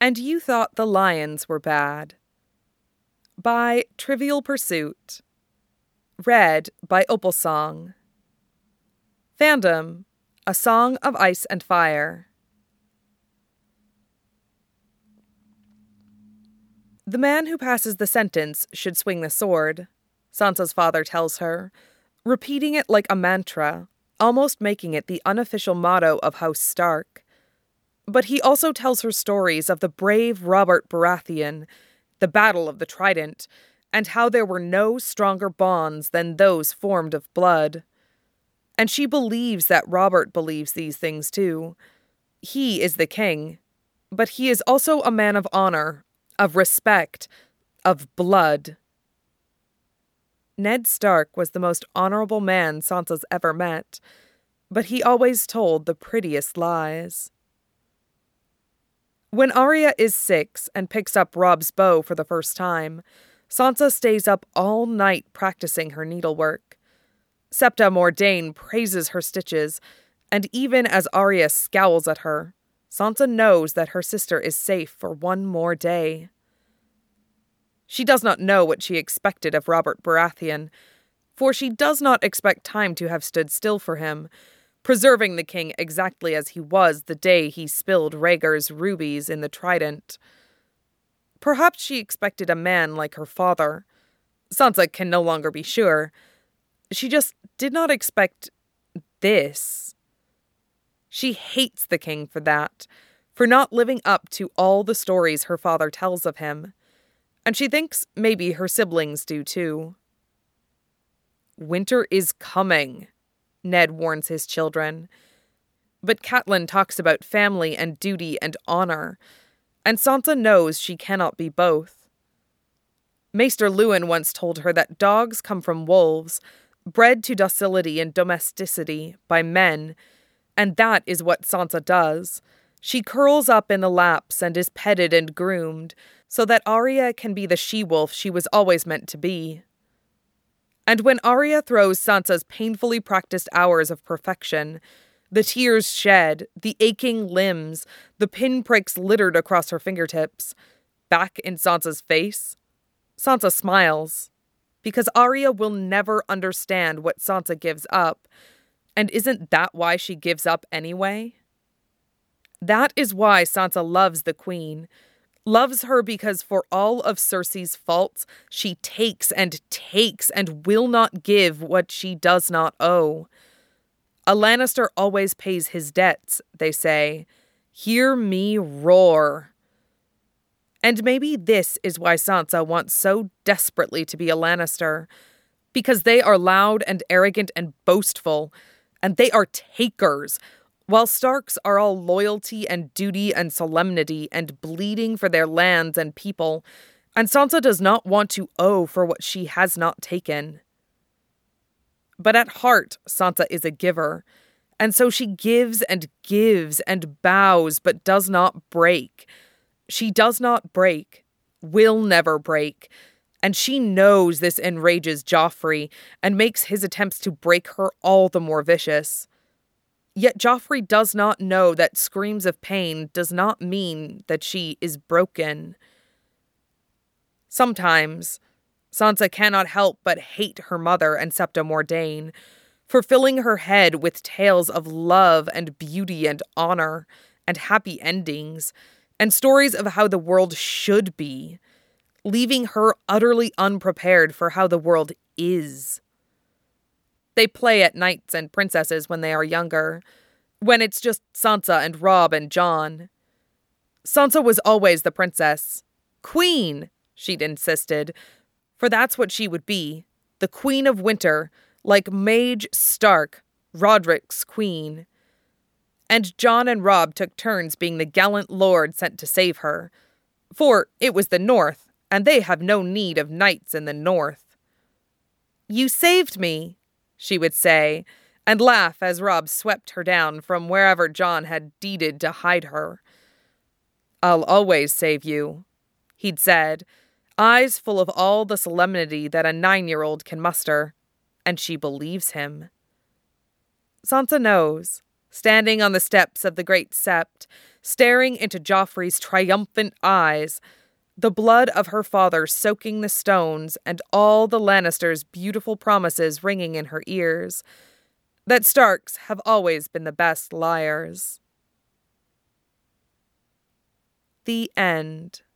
And You Thought the Lions Were Bad, by Trivial Pursuit. Read by Opalsong. Fandom, A Song of Ice and Fire. The man who passes the sentence should swing the sword, Sansa's father tells her, repeating it like a mantra, almost making it the unofficial motto of House Stark. But he also tells her stories of the brave Robert Baratheon, the Battle of the Trident, and how there were no stronger bonds than those formed of blood. And she believes that Robert believes these things too. He is the king, but he is also a man of honor, of respect, of blood. Ned Stark was the most honorable man Sansa's ever met, but he always told the prettiest lies. When Arya is 6 and picks up Robb's bow for the first time, Sansa stays up all night practicing her needlework. Septa Mordane praises her stitches, and even as Arya scowls at her, Sansa knows that her sister is safe for one more day. She does not know what she expected of Robert Baratheon, for she does not expect time to have stood still for him, preserving the king exactly as he was the day he spilled Rhaegar's rubies in the Trident. Perhaps she expected a man like her father. Sansa can no longer be sure. She just did not expect this. She hates the king for that, for not living up to all the stories her father tells of him. And she thinks maybe her siblings do too. Winter is coming, Ned warns his children. But Catelyn talks about family and duty and honor, and Sansa knows she cannot be both. Maester Luwin once told her that dogs come from wolves, bred to docility and domesticity by men, and that is what Sansa does. She curls up in the laps and is petted and groomed, so that Arya can be the she-wolf she was always meant to be. And when Arya throws Sansa's painfully practiced hours of perfection, the tears shed, the aching limbs, the pinpricks littered across her fingertips, back in Sansa's face, Sansa smiles, because Arya will never understand what Sansa gives up, and isn't that why she gives up anyway? That is why Sansa loves the queen, loves her because for all of Cersei's faults, she takes and will not give what she does not owe. A Lannister always pays his debts, they say. Hear me roar. And maybe this is why Sansa wants so desperately to be a Lannister, because they are loud and arrogant and boastful, and they are takers, while Starks are all loyalty and duty and solemnity and bleeding for their lands and people, and Sansa does not want to owe for what she has not taken. But at heart, Sansa is a giver, and so she gives and bows, but does not break. She does not break, will never break, and she knows this enrages Joffrey and makes his attempts to break her all the more vicious. Yet Joffrey does not know that screams of pain does not mean that she is broken. Sometimes, Sansa cannot help but hate her mother and Septa Mordane for filling her head with tales of love and beauty and honor and happy endings and stories of how the world should be, leaving her utterly unprepared for how the world is. They play at knights and princesses when they are younger, when it's just Sansa and Robb and Jon. Sansa was always the princess. Queen, she'd insisted, for that's what she would be, the Queen of Winter, like Mage Stark, Roderick's queen. And Jon and Robb took turns being the gallant lord sent to save her, for it was the North, and they have no need of knights in the North. "You saved me," she would say, and laugh as Robb swept her down from wherever Jon had deeded to hide her. "I'll always save you," he'd said, eyes full of all the solemnity that a 9-year-old can muster, and she believes him. Sansa knows, standing on the steps of the Great Sept, staring into Joffrey's triumphant eyes, the blood of her father soaking the stones and all the Lannisters' beautiful promises ringing in her ears, that Starks have always been the best liars. The end.